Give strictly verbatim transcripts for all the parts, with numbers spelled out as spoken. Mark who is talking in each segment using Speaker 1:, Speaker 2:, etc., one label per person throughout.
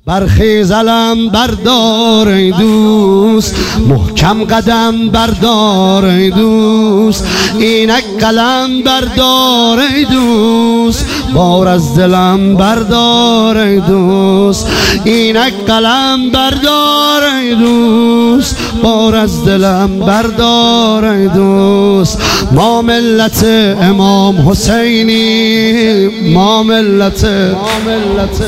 Speaker 1: برخیز علم بردار ای دوست، محکم قدم بردار ای دوست، اینک قلم بردار ای دوست، بار از دلم بردار ای دوست، اینک قلم بردار ای دوست، بار از دلم بردار ای دوست. ما ملت امام حسینی، ما ملت ما ملت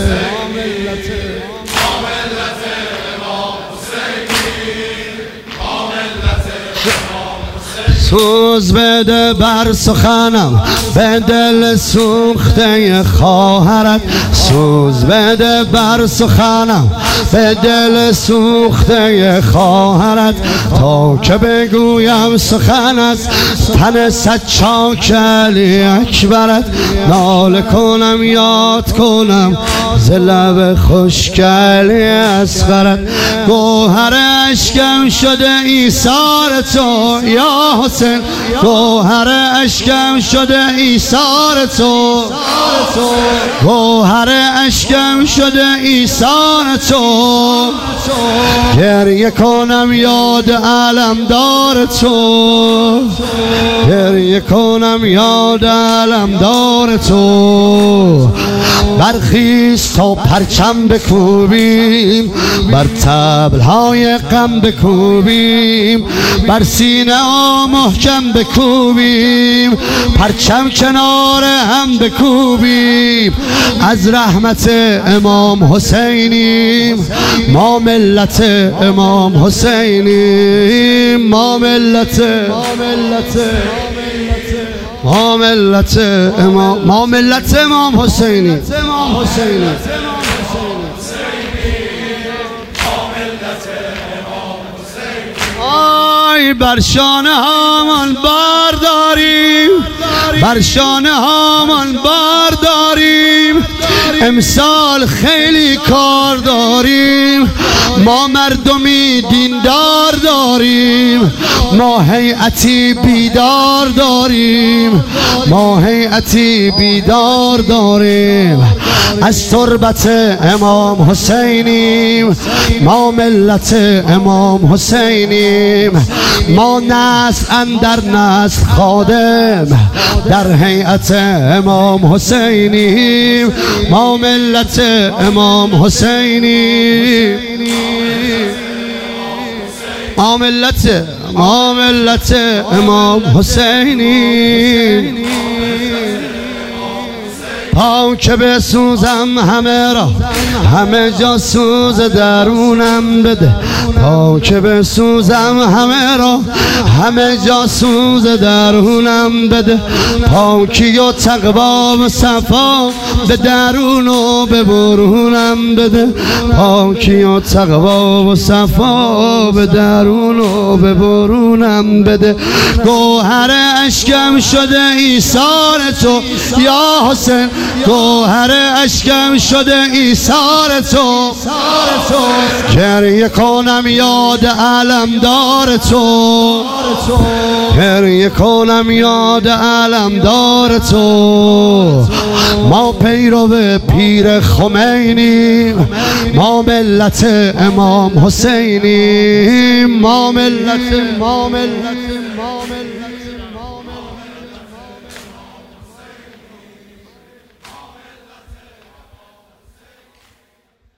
Speaker 1: سوز بده بر سخنم به دل سوخته خواهرت، سوز بده بر سخنم به دل سوخته خواهرت، تا که بگویم سخن از تن صد چاک علی اکبرت، ناله کنم یاد کنم ز لب خشک علی اصغرت، گوهر اشکم شده ایثار تو یا حسین، گوهر اشکم شده ایثار تو، گوهر اشکم شده ایثار تو، گریه کنم یاد علمدار تو، گریه کنم یاد علمدار تو. برخیز تا پرچم بکوبیم، بر طبل‌های غم بکوبیم، بر سینه ها محکم بکوبیم، پرچم کنار هم بکوبیم. از رحمت امام حسینیم، ما ملت امام حسینیم، ما ملت ما ملت امام ما ملت امام حسینی. آی بر شانه هامان برداریم، بر شانه هامان برداریم، امسال خیلی کار داریم، ما مردمی دیندار داریم، ما هیئتی بیدار داریم، ما هیئتی بیدار داریم. از تربت امام حسینیم، ما ملت امام حسینیم، ما نسل اندر نسل خادم در هیئت امام حسینیم، ما ملت امام حسینیم، ما ملت ما ملت امام حسینیم. تا که بسوزم همه را، همه جا سوز درونم بده، تا که بسوزم همه را، همه جا سوز درونم بده، پاکی و تقوا و صفا به درون و به برونم بده، پاکی و تقوا و صفا به درون و به برونم بده. گوهر اشکم شده ایثار تو یا حسین، گوهر اشکم شده ایثار تو، گریه کنم یاد علمدار تو، گریه کنم یاد علمدار تو. ما پیرو پیر خمینیم، ما ملت امام حسینیم، ما ملت ما ملت